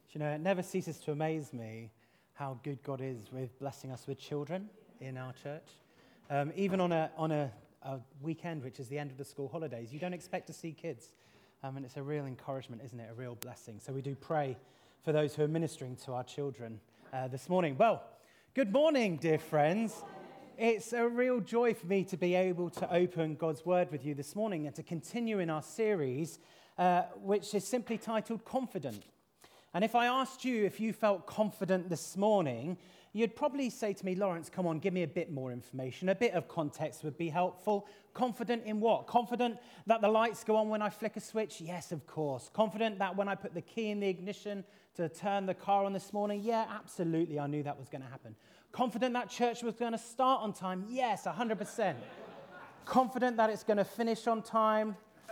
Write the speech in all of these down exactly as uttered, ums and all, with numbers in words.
You know, it never ceases to amaze me how good God is with blessing us with children in our church. Um, even on a on a, a weekend, which is the end of the school holidays, you don't expect to see kids. Um, and it's a real encouragement, isn't it? A real blessing. So we do pray for those who are ministering to our children uh, this morning. Well, good morning, dear friends. It's a real joy for me to be able to open God's Word with you this morning and to continue in our series, uh, which is simply titled Confident. And if I asked you if you felt confident this morning, you'd probably say to me, Lawrence, come on, give me a bit more information. A bit of context would be helpful. Confident in what? Confident that the lights go on when I flick a switch? Yes, of course. Confident that when I put the key in the ignition to turn the car on this morning? Yeah, absolutely. I knew that was going to happen. Confident that church was going to start on time? Yes, one hundred percent. Confident that it's going to finish on time?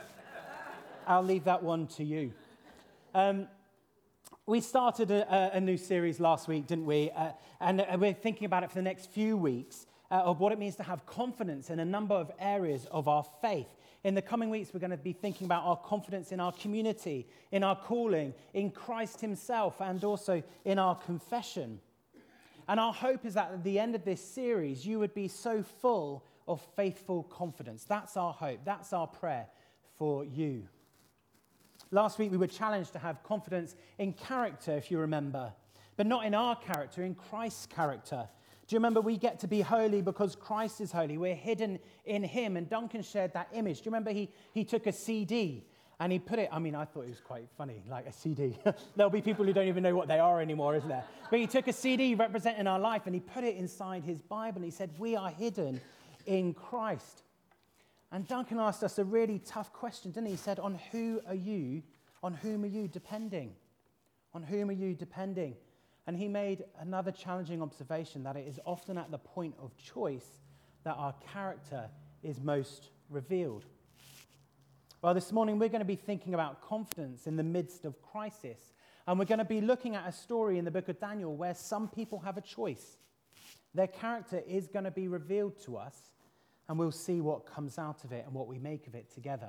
I'll leave that one to you. Um, We started a, a new series last week, didn't we? Uh, and we're thinking about it for the next few weeks uh, of what it means to have confidence in a number of areas of our faith. In the coming weeks, we're going to be thinking about our confidence in our community, in our calling, in Christ himself, and also in our confession. And our hope is that at the end of this series, you would be so full of faithful confidence. That's our hope. That's our prayer for you. Last week, we were challenged to have confidence in character, if you remember, but not in our character, in Christ's character. Do you remember we get to be holy because Christ is holy? We're hidden in him, and Duncan shared that image. Do you remember he, he took a C D and he put it, I mean, I thought it was quite funny, like a C D. There'll be people who don't even know what they are anymore, isn't there? But he took a C D representing our life and he put it inside his Bible and he said, we are hidden in Christ. And Duncan asked us a really tough question, didn't he? He said, on who are you, on whom are you depending? On whom are you depending? And he made another challenging observation that it is often at the point of choice that our character is most revealed. Well, this morning we're going to be thinking about confidence in the midst of crisis. And we're going to be looking at a story in the book of Daniel where some people have a choice. Their character is going to be revealed to us. And we'll see what comes out of it and what we make of it together.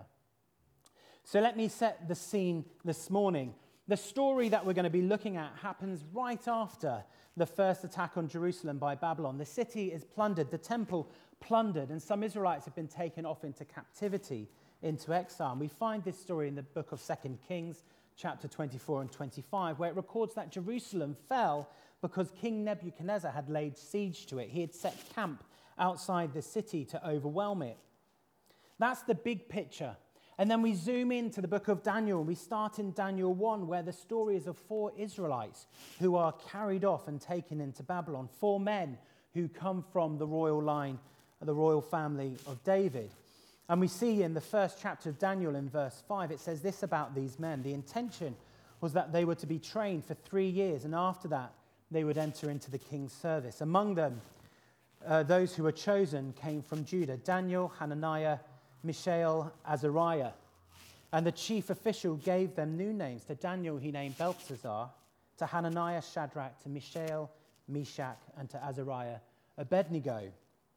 So let me set the scene this morning. The story that we're going to be looking at happens right after the first attack on Jerusalem by Babylon. The city is plundered, the temple plundered, and some Israelites have been taken off into captivity, into exile. And we find this story in the book of Second Kings, chapter twenty-four and twenty-five, where it records that Jerusalem fell because King Nebuchadnezzar had laid siege to it. He had set camp outside the city to overwhelm it. That's the big picture. And then we zoom into the book of Daniel. We start in Daniel one, where the story is of four Israelites who are carried off and taken into Babylon. Four men who come from the royal line, the royal family of David. And we see in the first chapter of Daniel in verse five, it says this about these men. The intention was that they were to be trained for three years, and after that, they would enter into the king's service. Among them, Uh, those who were chosen came from Judah: Daniel, Hananiah, Mishael, Azariah. And the chief official gave them new names. To Daniel he named Belteshazzar, to Hananiah Shadrach, to Mishael Meshach, and to Azariah Abednego.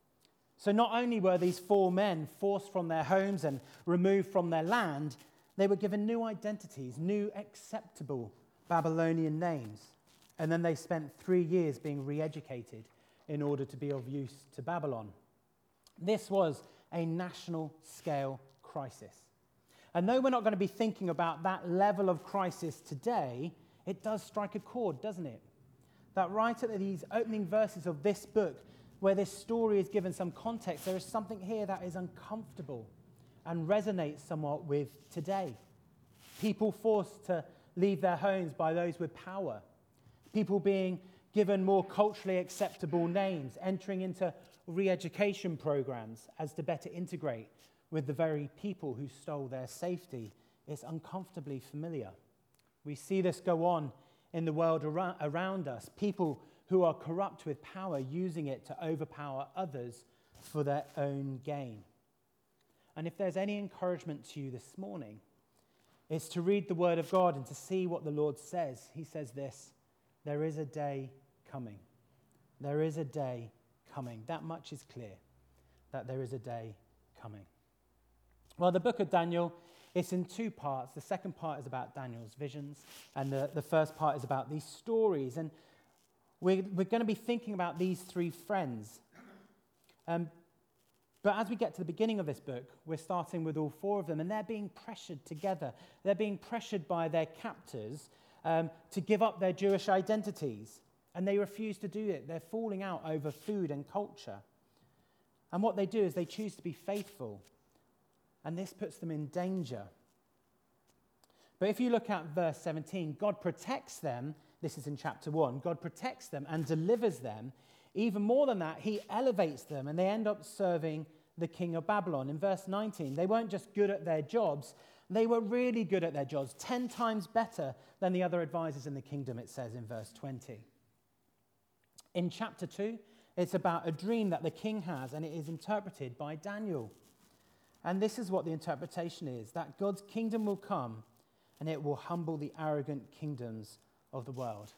So not only were these four men forced from their homes and removed from their land, they were given new identities, new acceptable Babylonian names. And then they spent three years being re-educated in order to be of use to Babylon. This was a national scale crisis. And though we're not going to be thinking about that level of crisis today, it does strike a chord, doesn't it? That right at these opening verses of this book, where this story is given some context, there is something here that is uncomfortable and resonates somewhat with today. People forced to leave their homes by those with power. People being given more culturally acceptable names, entering into re-education programs as to better integrate with the very people who stole their safety. It's uncomfortably familiar. We see this go on in the world around us. People who are corrupt with power, using it to overpower others for their own gain. And if there's any encouragement to you this morning, it's to read the Word of God and to see what the Lord says. He says this: there is a day coming. There is a day coming. That much is clear, that there is a day coming. Well, the book of Daniel It's in two parts. The second part is about Daniel's visions, and the, the first part is about these stories. And we're, we're going to be thinking about these three friends. Um, but as we get to the beginning of this book, we're starting with all four of them, and they're being pressured together. They're being pressured by their captors um, to give up their Jewish identities, and they refuse to do it. They're falling out over food and culture. And what they do is they choose to be faithful, and this puts them in danger. But if you look at verse seventeen, God protects them. This is in chapter one. God protects them and delivers them. Even more than that, he elevates them, and they end up serving the king of Babylon. In verse nineteen, they weren't just good at their jobs, they were really good at their jobs, ten times better than the other advisors in the kingdom, it says in verse twenty. In chapter two, it's about a dream that the king has, and it is interpreted by Daniel. And this is what the interpretation is, that God's kingdom will come, and it will humble the arrogant kingdoms of the world.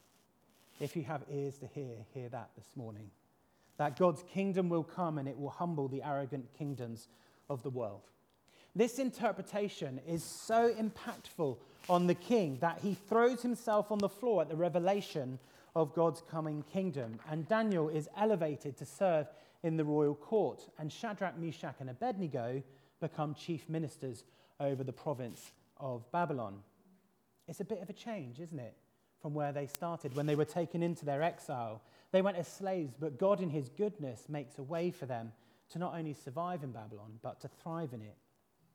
If you have ears to hear, hear that this morning. That God's kingdom will come, and it will humble the arrogant kingdoms of the world. This interpretation is so impactful on the king that he throws himself on the floor at the revelation of God's coming kingdom. And Daniel is elevated to serve in the royal court. And Shadrach, Meshach, and Abednego become chief ministers over the province of Babylon. It's a bit of a change, isn't it, from where they started when they were taken into their exile. They went as slaves, but God in his goodness makes a way for them to not only survive in Babylon, but to thrive in it.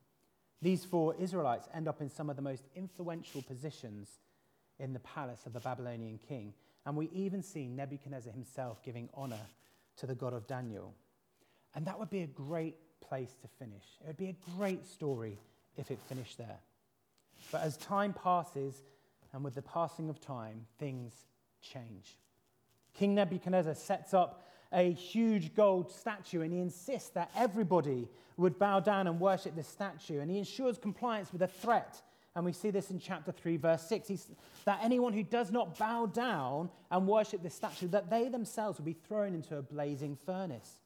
These four Israelites end up in some of the most influential positions in the palace of the Babylonian king. And we even see Nebuchadnezzar himself giving honor to the God of Daniel. And that would be a great place to finish. It would be a great story if it finished there. But as time passes, and with the passing of time, things change. King Nebuchadnezzar sets up a huge gold statue, and he insists that everybody would bow down and worship this statue, and he ensures compliance with a threat. And we see this in chapter three, verse six, He's, that anyone who does not bow down and worship this statue, that they themselves will be thrown into a blazing furnace.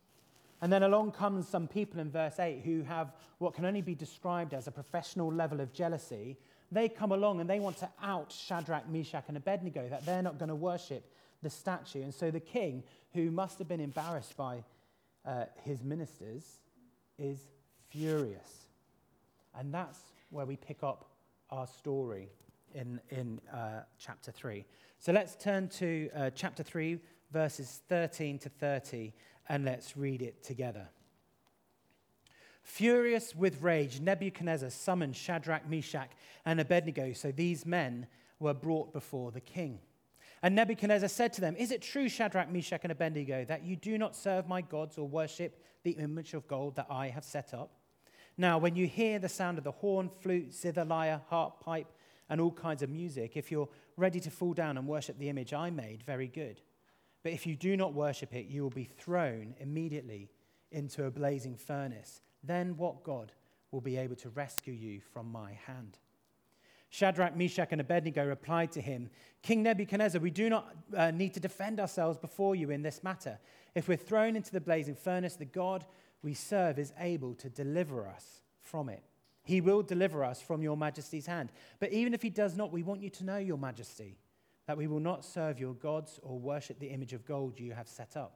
And then along comes some people in verse eight who have what can only be described as a professional level of jealousy. They come along and they want to out Shadrach, Meshach, and Abednego, that they're not going to worship the statue. And so the king, who must have been embarrassed by uh, his ministers, is furious. And that's where we pick up our story in, in uh, chapter three. So let's turn to uh, chapter three, verses thirteen to thirty, and let's read it together. Furious with rage, Nebuchadnezzar summoned Shadrach, Meshach, and Abednego, so these men were brought before the king. And Nebuchadnezzar said to them, "Is it true, Shadrach, Meshach, and Abednego, that you do not serve my gods or worship the image of gold that I have set up? Now, when you hear the sound of the horn, flute, zither, lyre, harp, pipe, and all kinds of music, if you're ready to fall down and worship the image I made, very good. But if you do not worship it, you will be thrown immediately into a blazing furnace. Then what God will be able to rescue you from my hand?" Shadrach, Meshach, and Abednego replied to him, "King Nebuchadnezzar, we do not uh, need to defend ourselves before you in this matter. If we're thrown into the blazing furnace, the God we serve is able to deliver us from it. He will deliver us from your majesty's hand. But even if he does not, we want you to know, your majesty, that we will not serve your gods or worship the image of gold you have set up."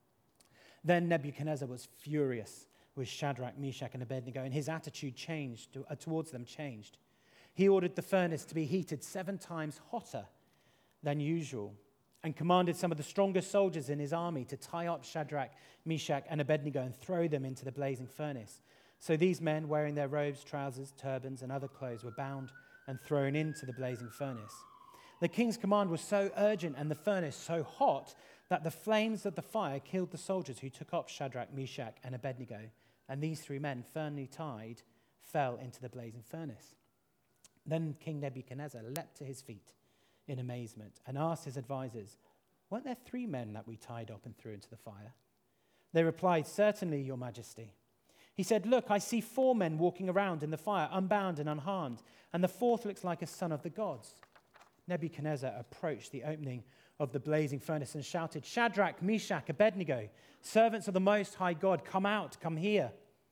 Then Nebuchadnezzar was furious with Shadrach, Meshach, and Abednego, and his attitude changed to, uh, towards them changed. He ordered the furnace to be heated seven times hotter than usual, and commanded some of the strongest soldiers in his army to tie up Shadrach, Meshach, and Abednego and throw them into the blazing furnace. So these men, wearing their robes, trousers, turbans, and other clothes, were bound and thrown into the blazing furnace. The king's command was so urgent and the furnace so hot that the flames of the fire killed the soldiers who took up Shadrach, Meshach, and Abednego. And these three men, firmly tied, fell into the blazing furnace. Then King Nebuchadnezzar leapt to his feet in amazement and asked his advisors, "Weren't there three men that we tied up and threw into the fire?" They replied, "Certainly, your majesty." He said, "Look, I see four men walking around in the fire, unbound and unharmed, and the fourth looks like a son of the gods." Nebuchadnezzar approached the opening of the blazing furnace and shouted, "Shadrach, Meshach, Abednego, servants of the Most High God, come out, come here."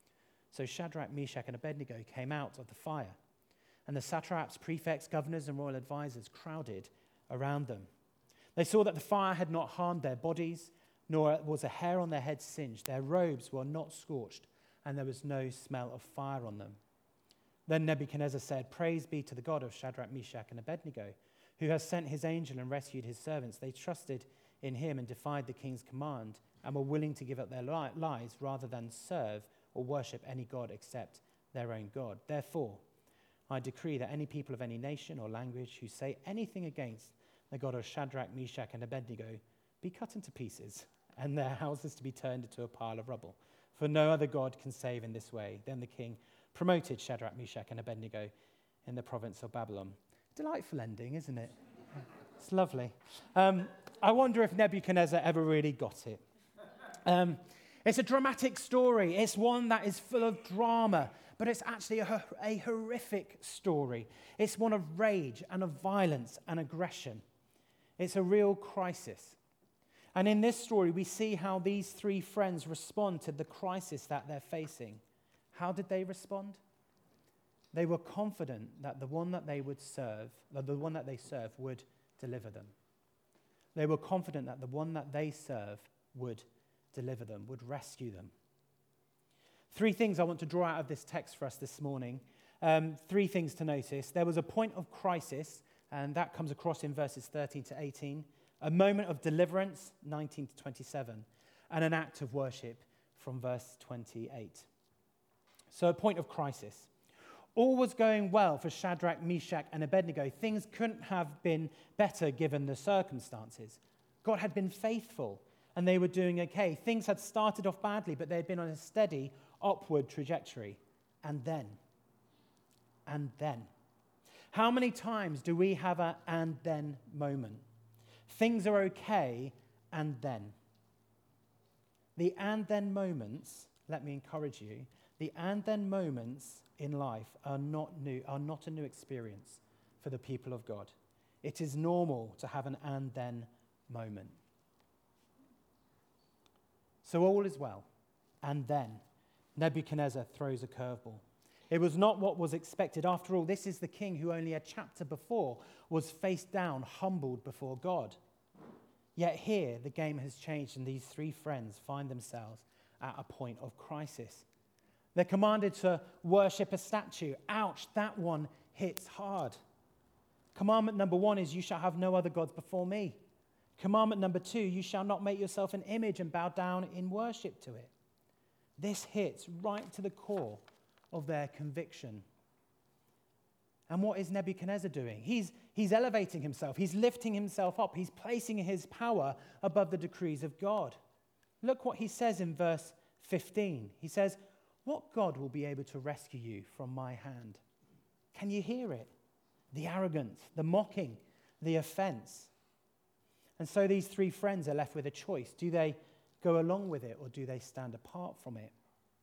So Shadrach, Meshach, and Abednego came out of the fire, and the satraps, prefects, governors, and royal advisors crowded around them. They saw that the fire had not harmed their bodies, nor was a hair on their heads singed. Their robes were not scorched, and there was no smell of fire on them. Then Nebuchadnezzar said, "Praise be to the God of Shadrach, Meshach, and Abednego, who has sent his angel and rescued his servants. They trusted in him and defied the king's command, and were willing to give up their li- lives rather than serve or worship any god except their own God. Therefore, I decree that any people of any nation or language who say anything against the God of Shadrach, Meshach, and Abednego be cut into pieces, and their houses to be turned into a pile of rubble. For no other God can save in this way." Then the king promoted Shadrach, Meshach, and Abednego in the province of Babylon. Delightful ending, isn't it? It's lovely. Um, I wonder if Nebuchadnezzar ever really got it. Um, it's a dramatic story. It's one that is full of drama, but it's actually a, a horrific story. It's one of rage and of violence and aggression. It's a real crisis. And in this story, we see how these three friends respond to the crisis that they're facing. How did they respond? They were confident that the one that they would serve, that the one that they serve would deliver them. They were confident that the one that they serve would deliver them, would rescue them. Three things I want to draw out of this text for us this morning. Um, three things to notice. There was a point of crisis, and that comes across in verses thirteen to eighteen. A moment of deliverance, nineteen to twenty-seven. And an act of worship from verse twenty-eight. So a point of crisis. All was going well for Shadrach, Meshach, and Abednego. Things couldn't have been better given the circumstances. God had been faithful, and they were doing okay. Things had started off badly, but they had been on a steady upward trajectory. And then, and then. How many times do we have an and then moment? Things are okay, and then. The and then moments, let me encourage you, the and then moments in life are not new, are not a new experience for the people of God. It is normal to have an and then moment. So all is well. And then Nebuchadnezzar throws a curveball. It was not what was expected. After all, this is the king who only a chapter before was face down, humbled before God. Yet here, the game has changed, and these three friends find themselves at a point of crisis. They're commanded to worship a statue. Ouch, that one hits hard. Commandment number one is, you shall have no other gods before me. Commandment number two, you shall not make yourself an image and bow down in worship to it. This hits right to the core of their conviction. And what is Nebuchadnezzar doing? He's, he's elevating himself. He's lifting himself up. He's placing his power above the decrees of God. Look what he says in verse fifteen. He says, "What God will be able to rescue you from my hand?" Can you hear it? The arrogance, the mocking, the offense. And so these three friends are left with a choice. Do they go along with it, or do they stand apart from it?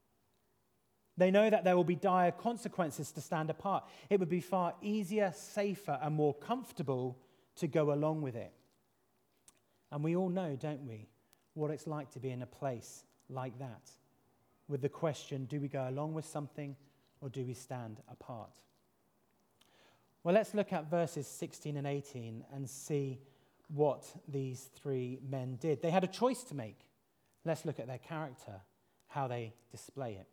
They know that there will be dire consequences to stand apart. It would be far easier, safer, and more comfortable to go along with it. And we all know, don't we, what it's like to be in a place like that, with the question, do we go along with something, or do we stand apart? Well, let's look at verses sixteen and eighteen and see what these three men did. They had a choice to make. Let's look at their character, how they display it.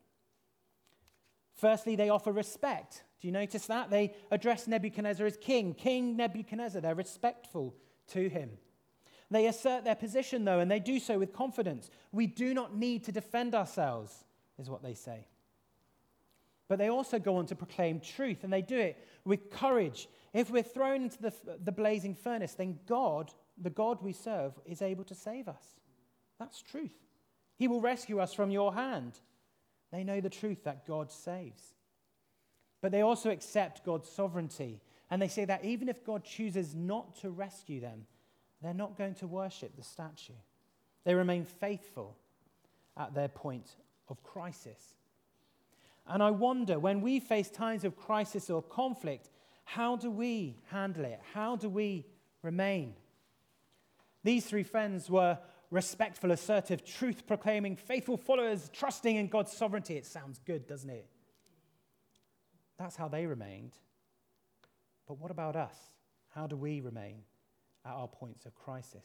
Firstly, they offer respect. Do you notice that? They address Nebuchadnezzar as king. King Nebuchadnezzar, they're respectful to him. They assert their position, though, and they do so with confidence. We do not need to defend ourselves, is what they say. But they also go on to proclaim truth, and they do it with courage. If we're thrown into the, the blazing furnace, then God, the God we serve, is able to save us. That's truth. He will rescue us from your hand. They know the truth that God saves. But they also accept God's sovereignty, and they say that even if God chooses not to rescue them, they're not going to worship the statue. They remain faithful at their point of crisis. And I wonder, when we face times of crisis or conflict, how do we handle it? How do we remain? These three friends were respectful, assertive, truth-proclaiming, faithful followers, trusting in God's sovereignty. It sounds good, doesn't it? That's how they remained. But what about us? How do we remain at our points of crisis?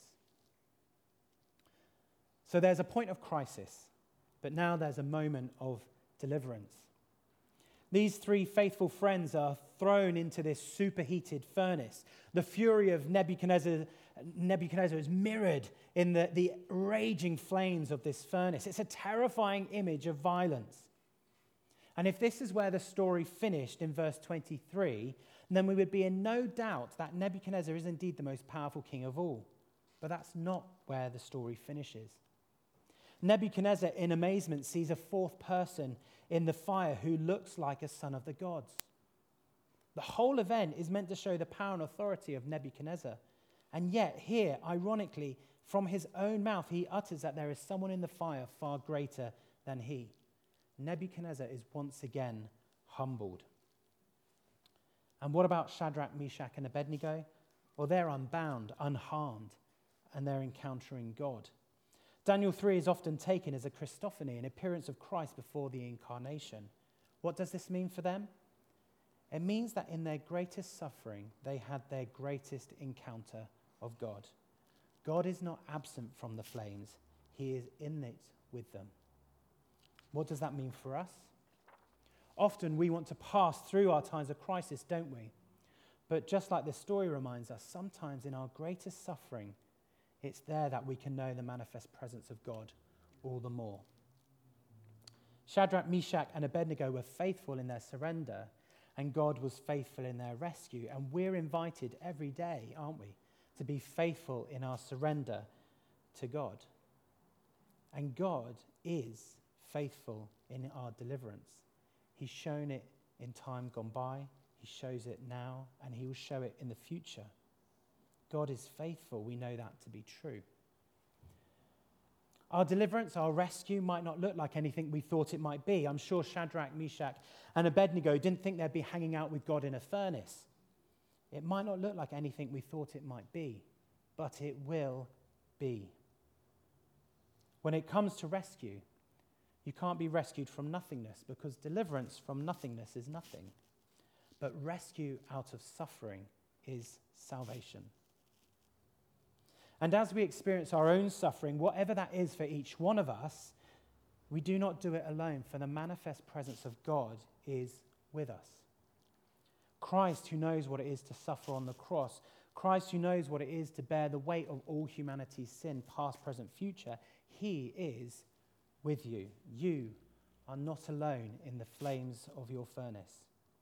So there's a point of crisis, but now there's a moment of deliverance. These three faithful friends are thrown into this superheated furnace. The fury of Nebuchadnezzar, Nebuchadnezzar is mirrored in the, the raging flames of this furnace. It's a terrifying image of violence. And if this is where the story finished in verse twenty-three, then we would be in no doubt that Nebuchadnezzar is indeed the most powerful king of all. But that's not where the story finishes. Nebuchadnezzar, in amazement, sees a fourth person in the fire who looks like a son of the gods. The whole event is meant to show the power and authority of Nebuchadnezzar. And yet, here, ironically, from his own mouth, he utters that there is someone in the fire far greater than he. Nebuchadnezzar is once again humbled. And what about Shadrach, Meshach, and Abednego? Well, they're unbound, unharmed, and they're encountering God. Daniel three is often taken as a Christophany, an appearance of Christ before the incarnation. What does this mean for them? It means that in their greatest suffering, they had their greatest encounter of God. God is not absent from the flames. He is in it with them. What does that mean for us? Often we want to pass through our times of crisis, don't we? But just like this story reminds us, sometimes in our greatest suffering, it's there that we can know the manifest presence of God all the more. Shadrach, Meshach, and Abednego were faithful in their surrender, and God was faithful in their rescue. And we're invited every day, aren't we, to be faithful in our surrender to God. And God is faithful in our deliverance. He's shown it in time gone by, he shows it now, and he will show it in the future. God is faithful. We know that to be true. Our deliverance, our rescue might not look like anything we thought it might be. I'm sure Shadrach, Meshach, and Abednego didn't think they'd be hanging out with God in a furnace. It might not look like anything we thought it might be, but it will be. When it comes to rescue, you can't be rescued from nothingness, because deliverance from nothingness is nothing. But rescue out of suffering is salvation. And as we experience our own suffering, whatever that is for each one of us, we do not do it alone, for the manifest presence of God is with us. Christ, who knows what it is to suffer on the cross, Christ, who knows what it is to bear the weight of all humanity's sin, past, present, future, he is with you. You are not alone in the flames of your furnace.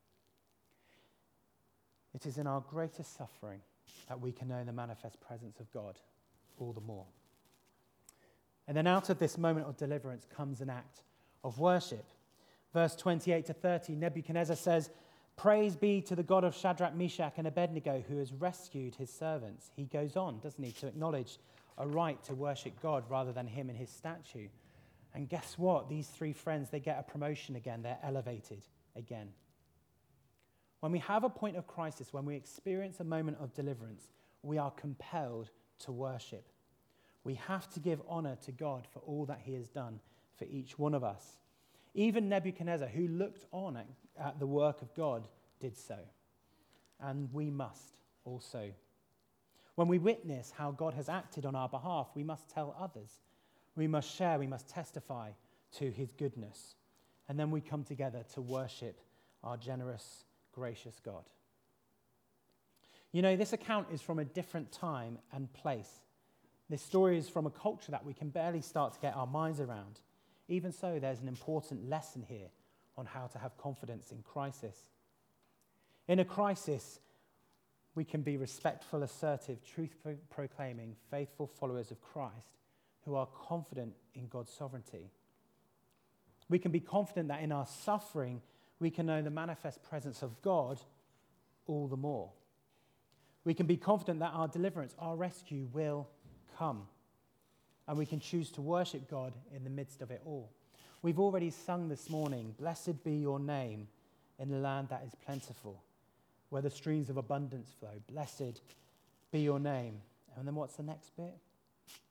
It is in our greatest suffering that we can know the manifest presence of God all the more. And then out of this moment of deliverance comes an act of worship. Verse twenty-eight to thirty, Nebuchadnezzar says, "Praise be to the God of Shadrach, Meshach, and Abednego, who has rescued his servants." He goes on, doesn't he, to acknowledge a right to worship God rather than him and his statue. And guess what? These three friends, they get a promotion again. They're elevated again. When we have a point of crisis, when we experience a moment of deliverance, we are compelled to worship. We have to give honor to God for all that he has done for each one of us. Even Nebuchadnezzar, who looked on at, at the work of God, did so. And we must also. When we witness how God has acted on our behalf, we must tell others. We must share, we must testify to his goodness. And then we come together to worship our generous, gracious God. You know, this account is from a different time and place. This story is from a culture that we can barely start to get our minds around. Even so, there's an important lesson here on how to have confidence in crisis. In a crisis, we can be respectful, assertive, truth-proclaiming, faithful followers of Christ who are confident in God's sovereignty. We can be confident that in our suffering, we can know the manifest presence of God all the more. We can be confident that our deliverance, our rescue will come. And we can choose to worship God in the midst of it all. We've already sung this morning, "Blessed be your name in the land that is plentiful, where the streams of abundance flow. Blessed be your name." And then what's the next bit?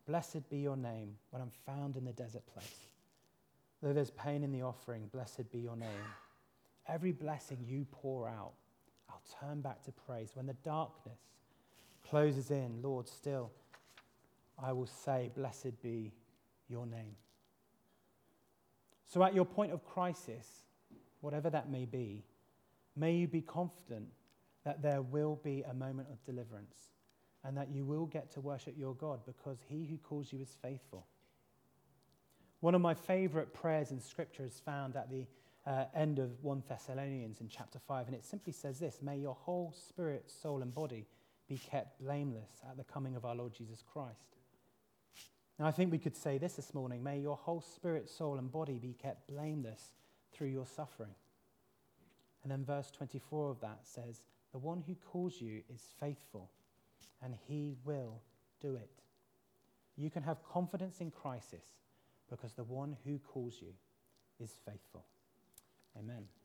Blessed be your name when I'm found in the desert place. Though there's pain in the offering, blessed be your name. Every blessing you pour out, I'll turn back to praise. When the darkness closes in, Lord, still, I will say, blessed be your name. So at your point of crisis, whatever that may be, may you be confident that there will be a moment of deliverance and that you will get to worship your God because he who calls you is faithful. One of my favorite prayers in Scripture is found at the uh, end of First Thessalonians in chapter five, and it simply says this: may your whole spirit, soul, and body be kept blameless at the coming of our Lord Jesus Christ. Now, I think we could say this this morning: may your whole spirit, soul, and body be kept blameless through your suffering. And then verse twenty-four of that says, the one who calls you is faithful, and he will do it. You can have confidence in crisis because the one who calls you is faithful. Amen.